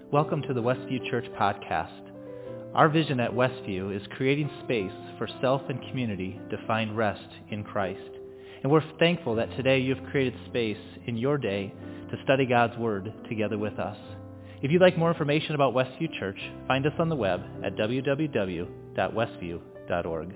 Welcome to the Westview Church podcast. Our vision at Westview is creating space for self and community to find rest in Christ. And we're thankful that today you've created space in your day to study God's Word together with us. If you'd like more information about Westview Church, find us on the web at www.westview.org.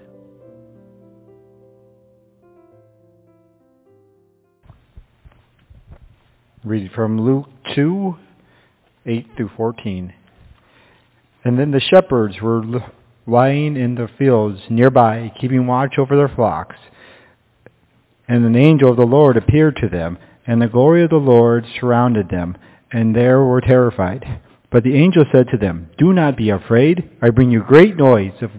Read from Luke 2, 8 through 14. And then the shepherds were lying in the fields nearby, keeping watch over their flocks. And an angel of the Lord appeared to them, and the glory of the Lord surrounded them, and they were terrified. But the angel said to them, "Do not be afraid. I bring you great news of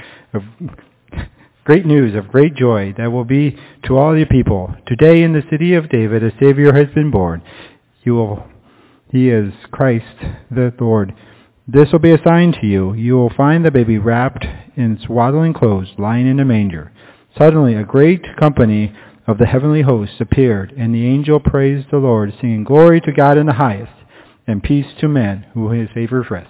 great joy that will be to all the people. Today in the city of David a Savior has been born. He is Christ the Lord. This will be a sign to you. You will find the baby wrapped in swaddling clothes, lying in a manger." Suddenly a great company of the heavenly hosts appeared, and the angel praised the Lord, singing, "Glory to God in the highest, and peace to men who his favors rest."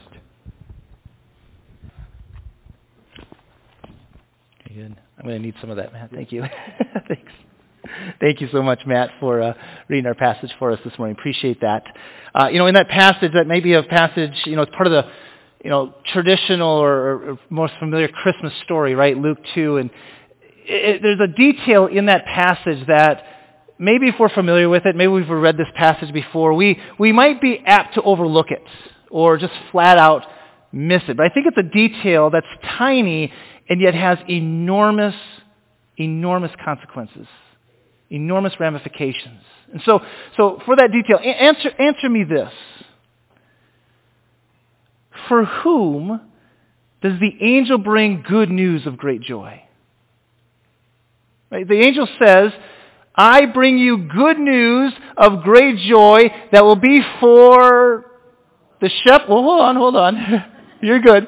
Good. I'm going to need some of that, Matt. Thank you. Thanks. Thank you so much, Matt, for reading our passage for us this morning. Appreciate that. In that passage, that may be a passage, it's part of the, traditional or most familiar Christmas story, right? Luke 2. And there's a detail in that passage that maybe if we're familiar with it, maybe we've read this passage before, we might be apt to overlook it or just flat out miss it. But I think it's a detail that's tiny and yet has enormous consequences, enormous ramifications. And so for that detail, answer me this. For whom does the angel bring good news of great joy? Right? The angel says, "I bring you good news of great joy that will be for the shepherd." Well, hold on. You're good.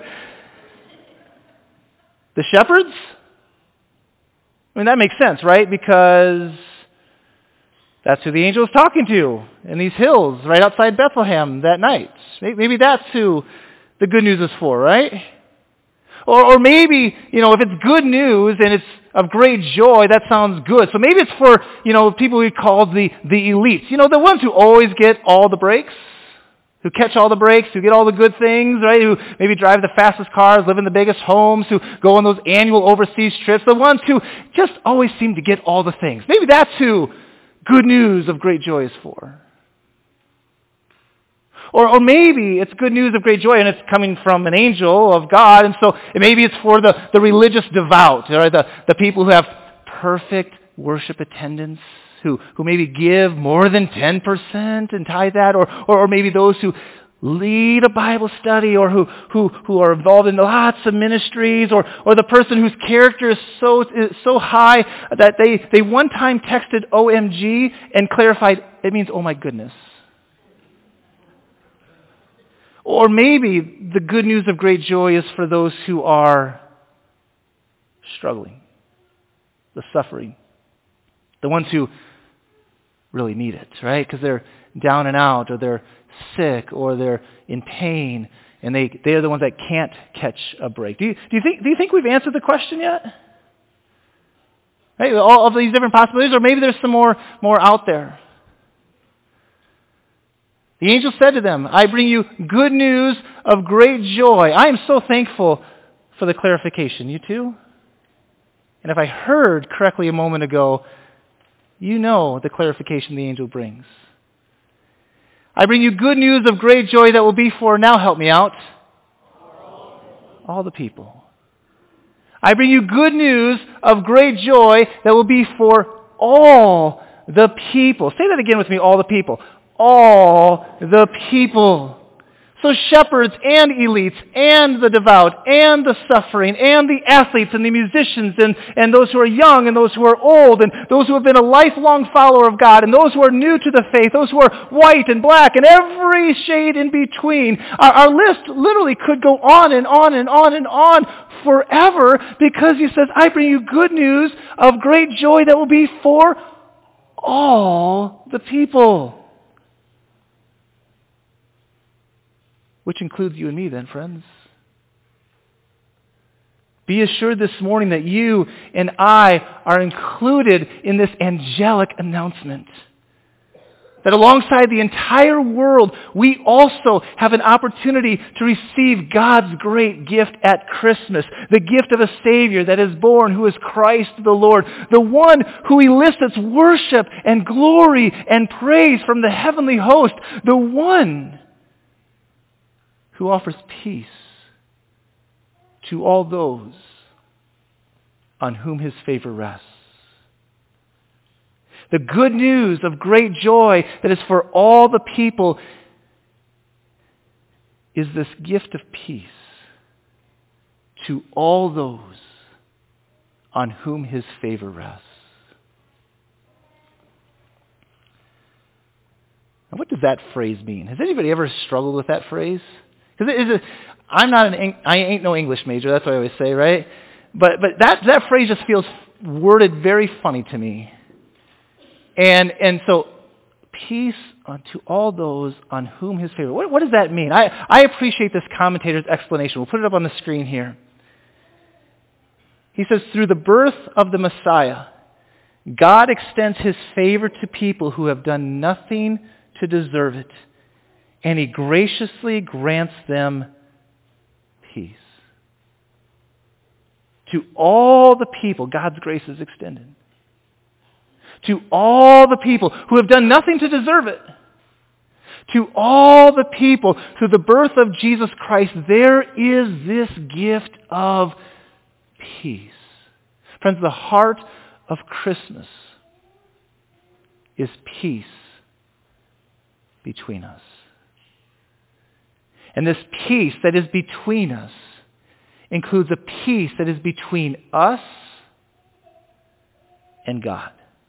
The shepherds? I mean, that makes sense, right? Because that's who the angel is talking to in these hills right outside Bethlehem that night. Maybe that's who the good news is for, right? Or maybe, if it's good news and it's of great joy, that sounds good. So maybe it's for, people we call the elites. The ones who always get all the breaks, who catch all the breaks, who get all the good things, right? Who maybe drive the fastest cars, live in the biggest homes, who go on those annual overseas trips. The ones who just always seem to get all the things. Maybe that's who good news of great joy is for. Or maybe it's good news of great joy and it's coming from an angel of God, and so maybe it's for the religious devout, or the people who have perfect worship attendance, who maybe give more than 10% and tithe that, or maybe those who lead a Bible study, or who are involved in lots of ministries, or the person whose character is so high that they one time texted OMG and clarified it means oh my goodness. Or maybe the good news of great joy is for those who are struggling, the suffering, the ones who really need it, right? Because they're down and out, or they're sick, or they're in pain, and they're the ones that can't catch a break. Do you think we've answered the question yet? Right? All of these different possibilities, or maybe there's some more out there. The angel said to them, "I bring you good news of great joy." I am so thankful for the clarification. You too? And if I heard correctly a moment ago, you know the clarification the angel brings. "I bring you good news of great joy that will be for," now help me out, "all the people." "I bring you good news of great joy that will be for all the people." Say that again with me, all the people. All the people. So shepherds and elites and the devout and the suffering and the athletes and the musicians and those who are young and those who are old and those who have been a lifelong follower of God and those who are new to the faith, those who are white and black and every shade in between. Our list literally could go on and on and on and on forever, because he says, "I bring you good news of great joy that will be for all the people." which includes you and me then, friends. Be assured this morning that you and I are included in this angelic announcement. That alongside the entire world, we also have an opportunity to receive God's great gift at Christmas. The gift of a Savior that is born, who is Christ the Lord. The one who elicits worship and glory and praise from the heavenly host. The one who offers peace to all those on whom his favor rests. The good news of great joy that is for all the people is this gift of peace to all those on whom his favor rests. Now, what does that phrase mean? Has anybody ever struggled with that phrase? Because I ain't no English major. That's what I always say, right? But that phrase just feels worded very funny to me. And so, peace unto all those on whom his favor. What does that mean? I appreciate this commentator's explanation. We'll put it up on the screen here. He says, through the birth of the Messiah, God extends his favor to people who have done nothing to deserve it, and he graciously grants them peace. To all the people, God's grace is extended. To all the people who have done nothing to deserve it. To all the people through the birth of Jesus Christ, there is this gift of peace. Friends, the heart of Christmas is peace between us. And this peace that is between us includes a peace that is between us and God.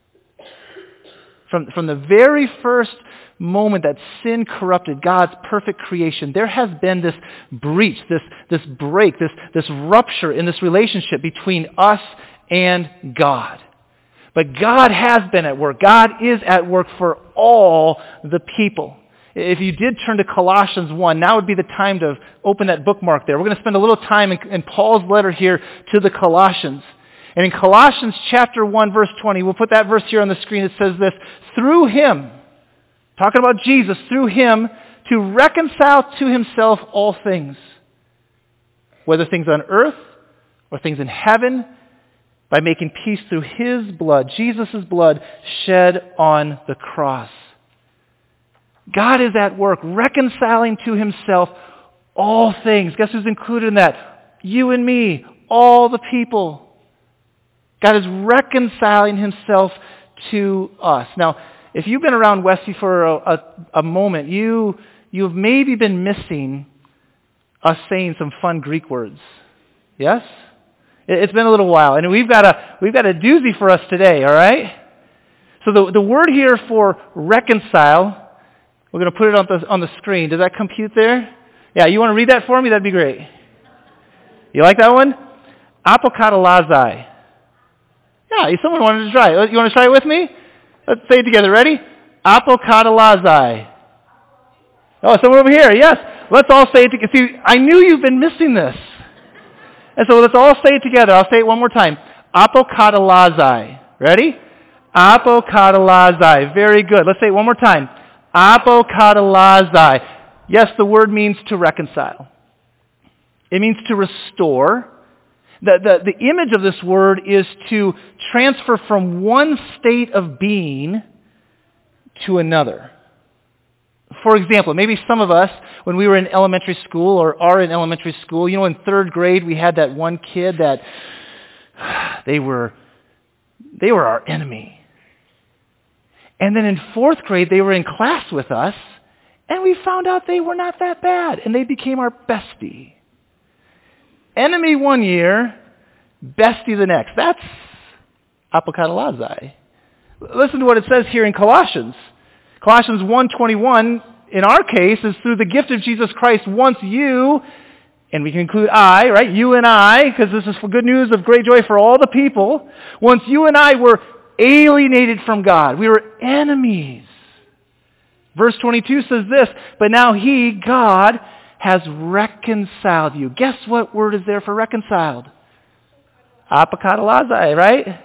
From the very first moment that sin corrupted God's perfect creation, there has been this breach, this break, this rupture in this relationship between us and God. But God has been at work. God is at work for all the people. If you did turn to Colossians 1, now would be the time to open that bookmark there. We're going to spend a little time in Paul's letter here to the Colossians. And in Colossians chapter 1, verse 20, we'll put that verse here on the screen. It says this, through him, talking about Jesus, through him, to reconcile to himself all things, whether things on earth or things in heaven, by making peace through his blood, Jesus' blood, shed on the cross. God is at work reconciling to himself all things. Guess who's included in that? You and me, all the people. God is reconciling himself to us. Now, if you've been around Wesley for a moment, you've maybe been missing us saying some fun Greek words. Yes? It's been a little while, and we've got a doozy for us today, all right? So the word here for reconcile, we're going to put it on the screen. Does that compute there? Yeah, you want to read that for me? That'd be great. You like that one? Apokatalazai. Yeah, someone wanted to try it. You want to try it with me? Let's say it together. Ready? Apokatalazai. Oh, someone over here. Yes. Let's all say it together. See, I knew you've been missing this. And so let's all say it together. I'll say it one more time. Apokatalazai. Ready? Apokatalazai. Very good. Let's say it one more time. Apokatalazai. Yes, the word means to reconcile. It means to restore. The image of this word is to transfer from one state of being to another. For example, maybe some of us, when we were in elementary school or are in elementary school, in third grade we had that one kid that they were our enemy. And then in fourth grade they were in class with us and we found out they were not that bad and they became our bestie. Enemy one year, bestie the next. That's apokatalazai. Listen to what it says here in Colossians. Colossians 1:21, in our case, is through the gift of Jesus Christ, once you, and we can include I, right? You and I, because this is for good news of great joy for all the people. Once you and I were alienated from God. We were enemies. Verse 22 says this, but now he, God, has reconciled you. Guess what word is there for reconciled? Apokatallassai, right?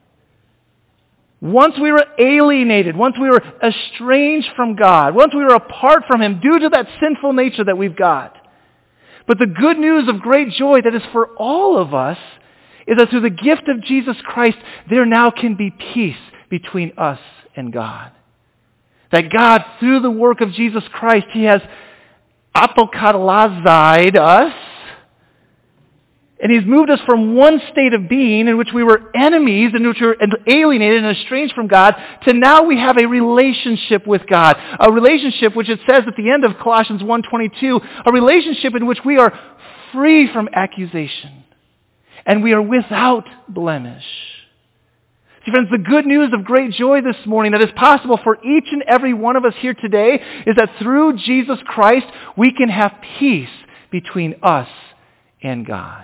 Once we were alienated, once we were estranged from God, once we were apart from Him due to that sinful nature that we've got. But the good news of great joy that is for all of us is that through the gift of Jesus Christ, there now can be peace between us and God. That God, through the work of Jesus Christ, He has apokatallassai'd us, and He's moved us from one state of being in which we were enemies, in which we were alienated and estranged from God, to now we have a relationship with God. A relationship which it says at the end of Colossians 1:22, a relationship in which we are free from accusation. And we are without blemish. See, friends, the good news of great joy this morning that is possible for each and every one of us here today is that through Jesus Christ, we can have peace between us and God.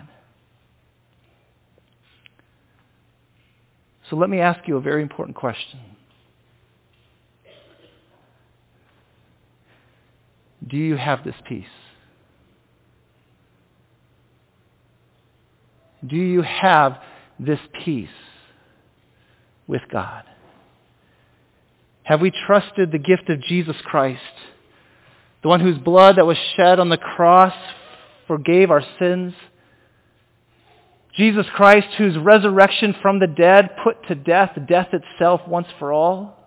So let me ask you a very important question. Do you have this peace? Do you have this peace with God? Have we trusted the gift of Jesus Christ, the one whose blood that was shed on the cross forgave our sins? Jesus Christ, whose resurrection from the dead put to death itself once for all?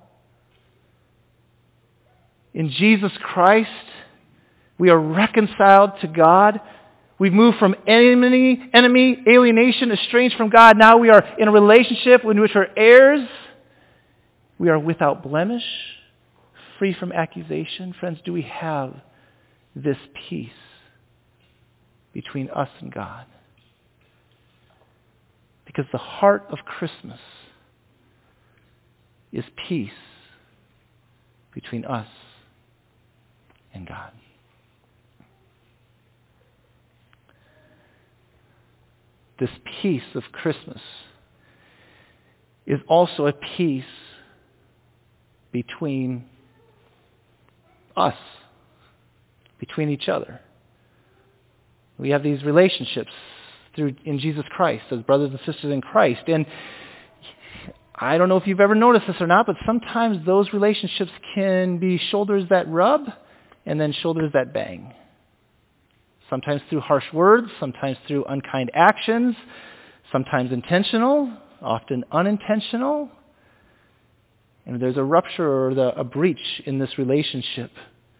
In Jesus Christ, we are reconciled to God. We've moved from enemy, alienation, estranged from God. Now we are in a relationship in which we're heirs. We are without blemish, free from accusation. Friends, do we have this peace between us and God? Because the heart of Christmas is peace between us and God. This peace of Christmas is also a peace between us, between each other. We have these relationships in Jesus Christ as brothers and sisters in Christ. And I don't know if you've ever noticed this or not, but sometimes those relationships can be shoulders that rub and then shoulders that bang. Sometimes through harsh words, sometimes through unkind actions, sometimes intentional, often unintentional. And there's a rupture or a breach in this relationship.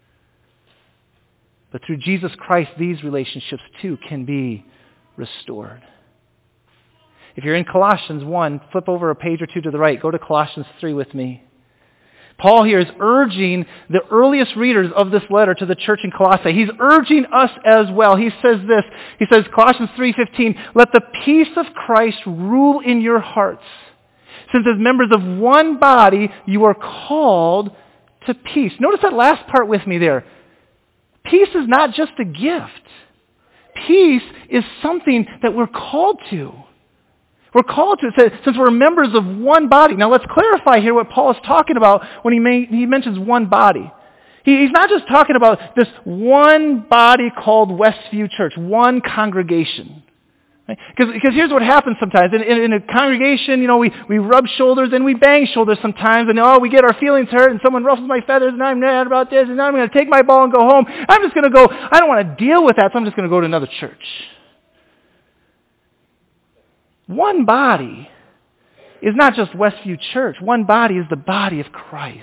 But through Jesus Christ, these relationships too can be restored. If you're in Colossians 1, flip over a page or two to the right. Go to Colossians 3 with me. Paul here is urging the earliest readers of this letter to the church in Colossae. He's urging us as well. He says this. He says, Colossians 3:15, "Let the peace of Christ rule in your hearts. Since as members of one body, you are called to peace." Notice that last part with me there. Peace is not just a gift. Peace is something that we're called to. We're called to it since we're members of one body. Now let's clarify here what Paul is talking about when he mentions one body. He's not just talking about this one body called Westview Church, one congregation. Because here's what happens sometimes. In a congregation, we rub shoulders and we bang shoulders sometimes, and we get our feelings hurt, and someone ruffles my feathers, and I'm mad about this, and now I'm going to take my ball and go home. I'm just going to go, I don't want to deal with that, so I'm just going to go to another church. One body is not just Westview Church. One body is the body of Christ.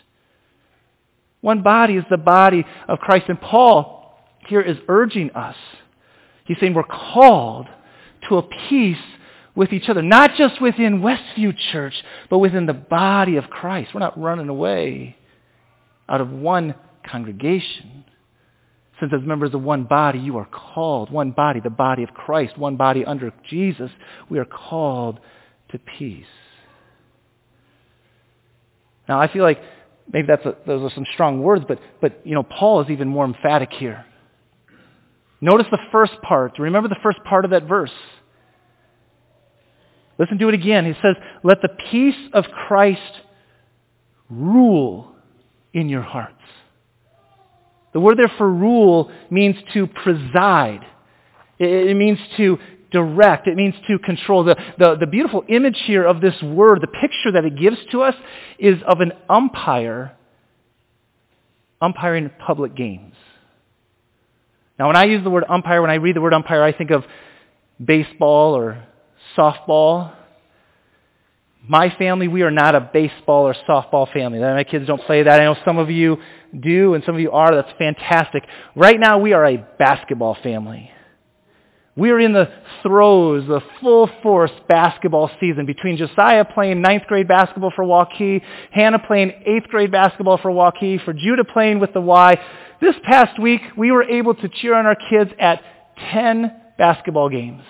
One body is the body of Christ. And Paul here is urging us. He's saying we're called to a peace with each other, not just within Westview Church, but within the body of Christ. We're not running away out of one congregation. Since as members of one body, you are called, one body, the body of Christ, one body under Jesus, we are called to peace. Now, I feel like maybe those are some strong words, but Paul is even more emphatic here. Notice the first part. Remember the first part of that verse. Listen to it again. He says, "Let the peace of Christ rule in your hearts." The word there for rule means to preside. It means to direct. It means to control. The beautiful image here of this word, the picture that it gives to us, is of an umpire umpiring public games. Now, when I use the word umpire, when I read the word umpire, I think of baseball or softball. My family, we are not a baseball or softball family. My kids don't play that. I know some of you do, and some of you are. That's fantastic. Right now, we are a basketball family. We are in the throes, the full force basketball season between Josiah playing 9th grade basketball for Waukee, Hannah playing 8th grade basketball for Waukee, for Judah playing with the Y. This past week, we were able to cheer on our kids at 10 basketball games.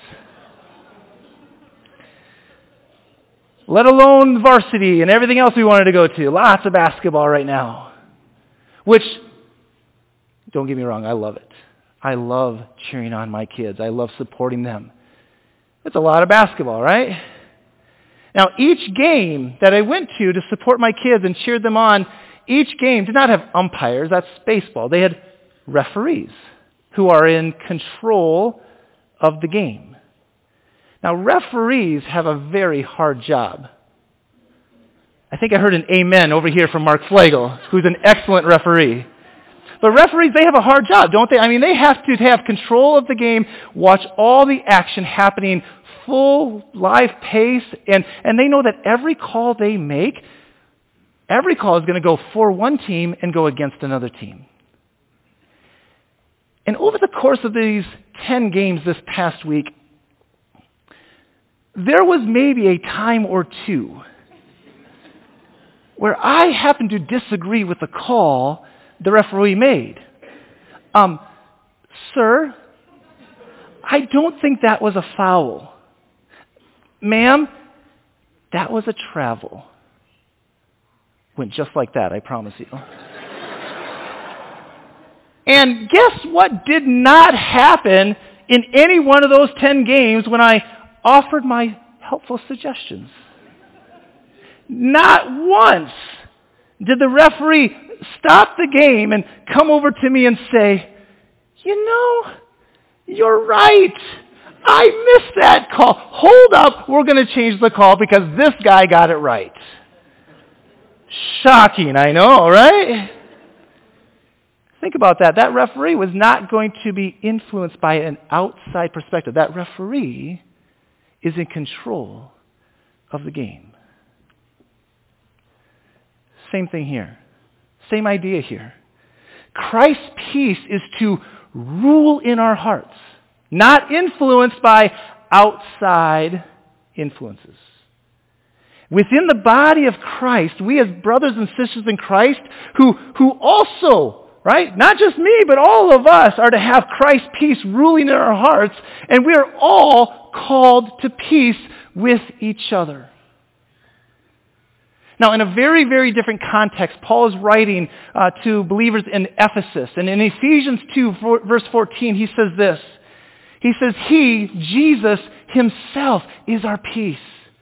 Let alone varsity and everything else we wanted to go to. Lots of basketball right now. Which, don't get me wrong, I love it. I love cheering on my kids. I love supporting them. It's a lot of basketball, right? Now, each game that I went to support my kids and cheered them on, each game did not have umpires. That's baseball. They had referees who are in control of the game. Now, referees have a very hard job. I think I heard an amen over here from Mark Flagel, who's an excellent referee. But referees, they have a hard job, don't they? I mean, they have to have control of the game, watch all the action happening, full live pace, and they know that every call they make, every call is going to go for one team and go against another team. And over the course of these 10 games this past week, there was maybe a time or two where I happened to disagree with the call the referee made. Sir, I don't think that was a foul. Ma'am, that was a travel. Went just like that, I promise you. And guess what did not happen in any one of those 10 games when I offered my helpful suggestions? Not once did the referee stop the game and come over to me and say, you know, you're right. I missed that call. Hold up, we're going to change the call because this guy got it right. Shocking, I know, right? Think about that. That referee was not going to be influenced by an outside perspective. That referee is in control of the game. Same thing here. Same idea here. Christ's peace is to rule in our hearts, not influenced by outside influences. Within the body of Christ, we as brothers and sisters in Christ who also, right, not just me, but all of us are to have Christ's peace ruling in our hearts, and we are all called to peace with each other. Now, in a very, very different context, Paul is writing to believers in Ephesus. And in Ephesians 2, verse 14, he says this. He says, He, Jesus himself, is our peace.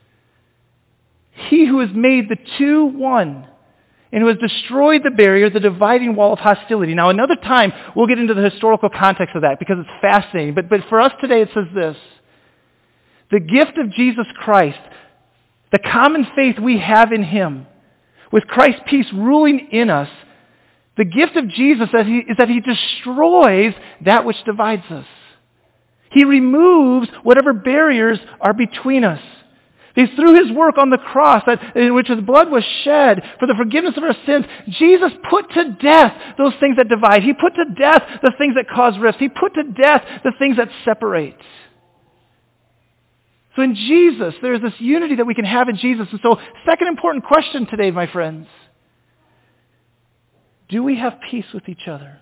He who has made the two one and who has destroyed the barrier, the dividing wall of hostility. Now, another time, we'll get into the historical context of that because it's fascinating. But for us today, it says this. The gift of Jesus Christ, the common faith we have in him, with Christ's peace ruling in us, the gift of Jesus is that he destroys that which divides us. He removes whatever barriers are between us. It's through his work on the cross in which his blood was shed for the forgiveness of our sins. Jesus put to death those things that divide. He put to death the things that cause rifts. He put to death the things that separate. So in Jesus, there's this unity that we can have in Jesus. And so, second important question today, my friends. Do we have peace with each other?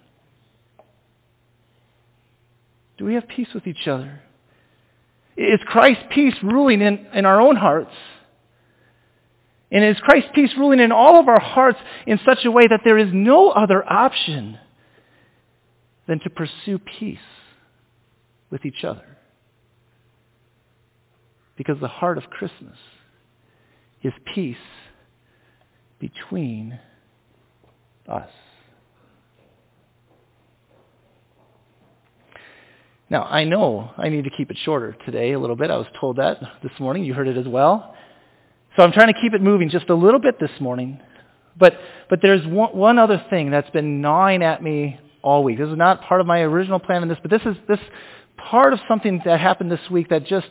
Do we have peace with each other? Is Christ's peace ruling in our own hearts? And is Christ's peace ruling in all of our hearts in such a way that there is no other option than to pursue peace with each other? Because the heart of Christmas is peace between us. Now, I know I need to keep it shorter today a little bit. I was told that this morning. You heard it as well. So I'm trying to keep it moving just a little bit this morning. But there's one other thing that's been gnawing at me all week. This is not part of my original plan in this, but this is part of something that happened this week that just,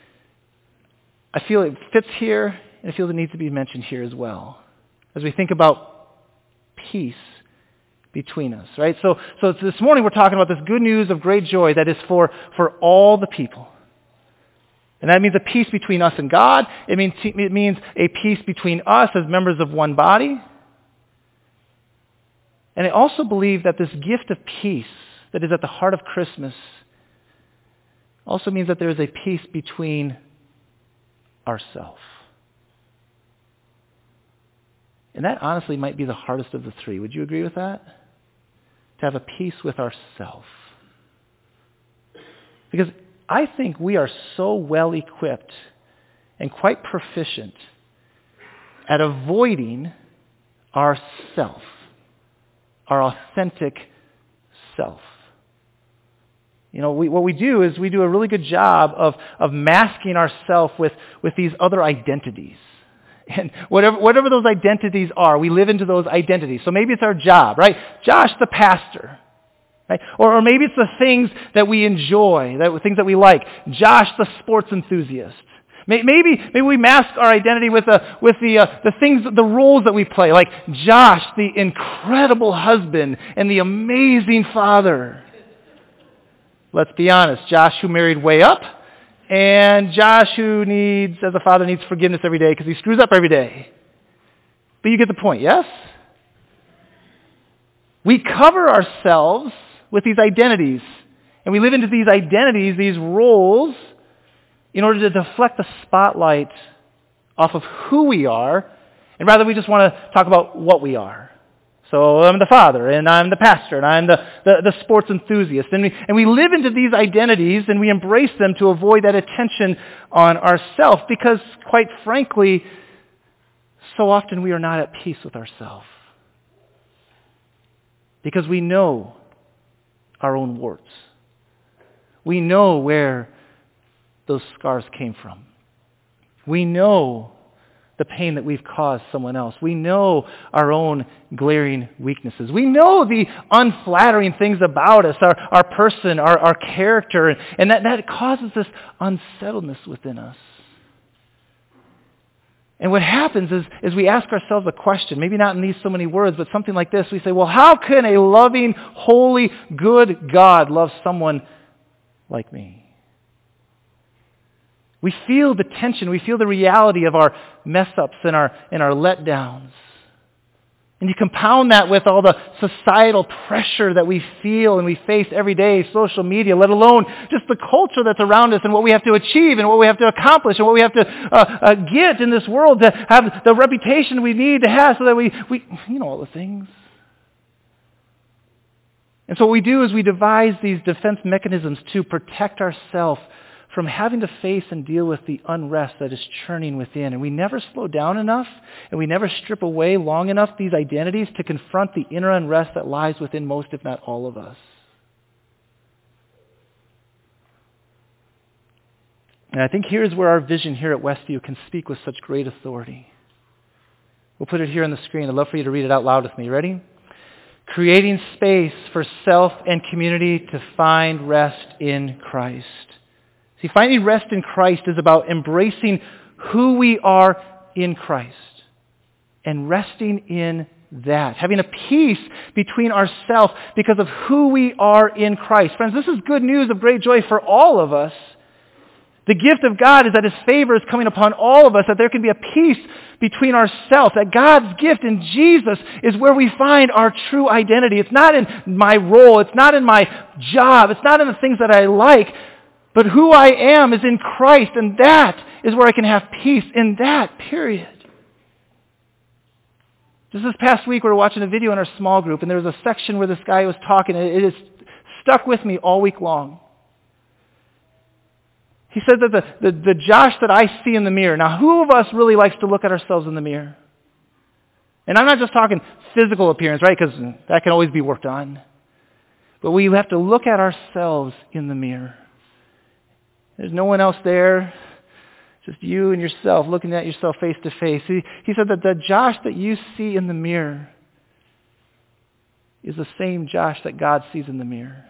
I feel it fits here, and I feel it needs to be mentioned here as well. As we think about peace between us, right? So this morning we're talking about this good news of great joy that is for all the people. And that means a peace between us and God. It means a peace between us as members of one body. And I also believe that this gift of peace that is at the heart of Christmas also means that there is a peace between ourselves. And that honestly might be the hardest of the three. Would you agree with that? To have a peace with ourselves. Because I think we are so well equipped and quite proficient at avoiding our self, our authentic self. You know, what we do is we do a really good job of masking ourselves with these other identities. And whatever those identities are, we live into those identities. So maybe it's our job, right? Josh the pastor. Right? Or maybe it's the things that we enjoy, things that we like. Josh the sports enthusiast. Maybe we mask our identity with the things, the roles that we play, like Josh the incredible husband and the amazing father. Let's be honest, Josh who married way up, and Josh who as a father, needs forgiveness every day because he screws up every day. But you get the point, yes? We cover ourselves with these identities, and we live into these identities, these roles, in order to deflect the spotlight off of who we are, and rather we just want to talk about what we are. So I'm the father, and I'm the pastor, and I'm the sports enthusiast. And we live into these identities, and we embrace them to avoid that attention on ourselves, because, quite frankly, so often we are not at peace with ourselves. Because we know our own warts. We know where those scars came from. We know the pain that we've caused someone else. We know our own glaring weaknesses. We know the unflattering things about us, our person, our character, and that causes this unsettledness within us. And what happens is we ask ourselves a question, maybe not in these so many words, but something like this. We say, well, how can a loving, holy, good God love someone like me? We feel the tension. We feel the reality of our mess-ups and our letdowns. And you compound that with all the societal pressure that we feel and we face every day, social media, let alone just the culture that's around us and what we have to achieve and what we have to accomplish and what we have to get in this world to have the reputation we need to have so that we you know all the things. And so what we do is we devise these defense mechanisms to protect ourselves from having to face and deal with the unrest that is churning within. And we never slow down enough, and we never strip away long enough these identities to confront the inner unrest that lies within most, if not all of us. And I think here's where our vision here at Westview can speak with such great authority. We'll put it here on the screen. I'd love for you to read it out loud with me. Ready? Creating space for self and community to find rest in Christ. See, finding rest in Christ is about embracing who we are in Christ and resting in that. Having a peace between ourselves because of who we are in Christ. Friends, this is good news of great joy for all of us. The gift of God is that His favor is coming upon all of us, that there can be a peace between ourselves, that God's gift in Jesus is where we find our true identity. It's not in my role. It's not in my job. It's not in the things that I like. But who I am is in Christ, and that is where I can have peace in that, period. Just this past week, we were watching a video in our small group, and there was a section where this guy was talking, and it has stuck with me all week long. He said that the Josh that I see in the mirror, now who of us really likes to look at ourselves in the mirror? And I'm not just talking physical appearance, right, because that can always be worked on. But we have to look at ourselves in the mirror. There's no one else there, just you and yourself, looking at yourself face to face. He said that the Josh that you see in the mirror is the same Josh that God sees in the mirror.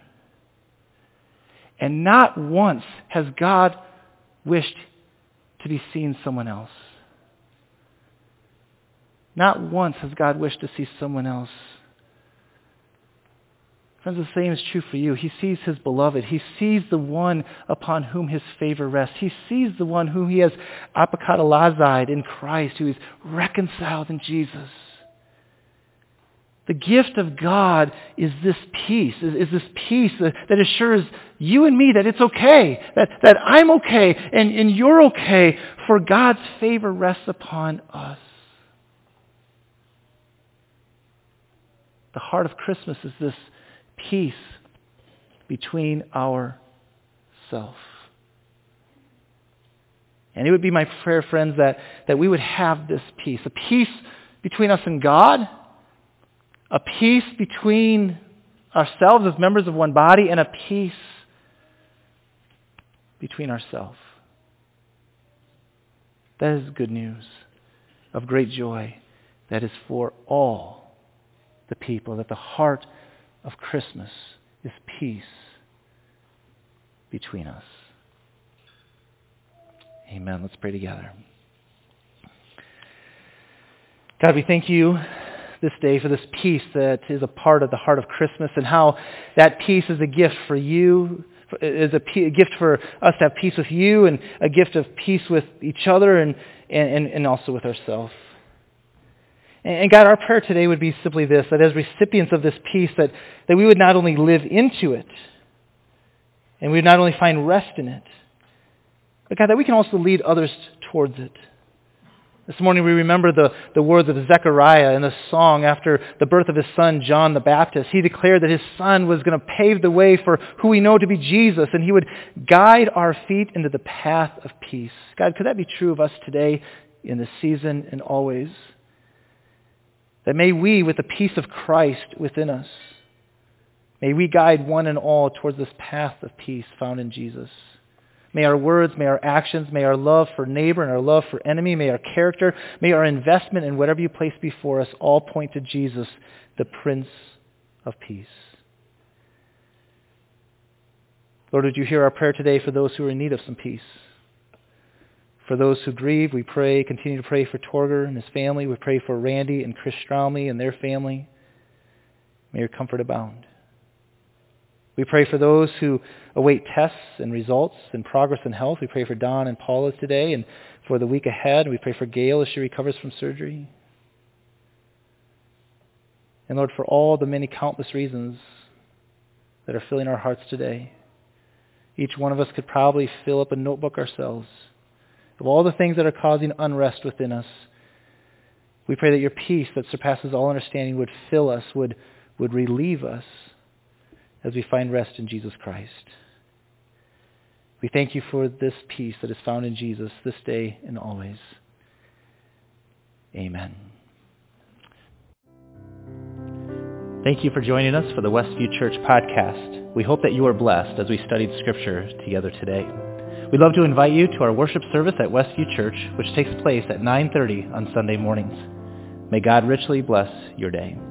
And not once has God wished to be seen someone else. Not once has God wished to see someone else. Friends, the same is true for you. He sees his beloved. He sees the one upon whom his favor rests. He sees the one whom he has apokatallazied in Christ, who is reconciled in Jesus. The gift of God is this peace, is this peace that assures you and me that it's okay, that I'm okay, and you're okay, for God's favor rests upon us. The heart of Christmas is this peace between ourselves. And it would be my prayer, friends, that we would have this peace. A peace between us and God, a peace between ourselves as members of one body, and a peace between ourselves. That is good news of great joy that is for all the people, that the heart of Christmas is peace between us. Amen. Let's pray together. God, we thank you this day for this peace that is a part of the heart of Christmas, and how that peace is a gift for you, is a gift for us to have peace with you, and a gift of peace with each other and also with ourselves. And God, our prayer today would be simply this, that as recipients of this peace, that we would not only live into it, and we would not only find rest in it, but God, that we can also lead others towards it. This morning we remember the words of Zechariah in the song after the birth of his son, John the Baptist. He declared that his son was going to pave the way for who we know to be Jesus, and he would guide our feet into the path of peace. God, could that be true of us today, in this season, and always? That may we, with the peace of Christ within us, may we guide one and all towards this path of peace found in Jesus. May our words, may our actions, may our love for neighbor and our love for enemy, may our character, may our investment in whatever you place before us all point to Jesus, the Prince of Peace. Lord, would you hear our prayer today for those who are in need of some peace? For those who grieve, we pray, continue to pray for Torger and his family. We pray for Randy and Chris Stromley and their family. May your comfort abound. We pray for those who await tests and results and progress in health. We pray for Don and Paula today and for the week ahead. We pray for Gail as she recovers from surgery. And Lord, for all the many countless reasons that are filling our hearts today, each one of us could probably fill up a notebook ourselves of all the things that are causing unrest within us. We pray that your peace that surpasses all understanding would fill us, would relieve us as we find rest in Jesus Christ. We thank you for this peace that is found in Jesus this day and always. Amen. Thank you for joining us for the Westview Church podcast. We hope that you are blessed as we studied Scripture together today. We'd love to invite you to our worship service at Westview Church, which takes place at 9:30 on Sunday mornings. May God richly bless your day.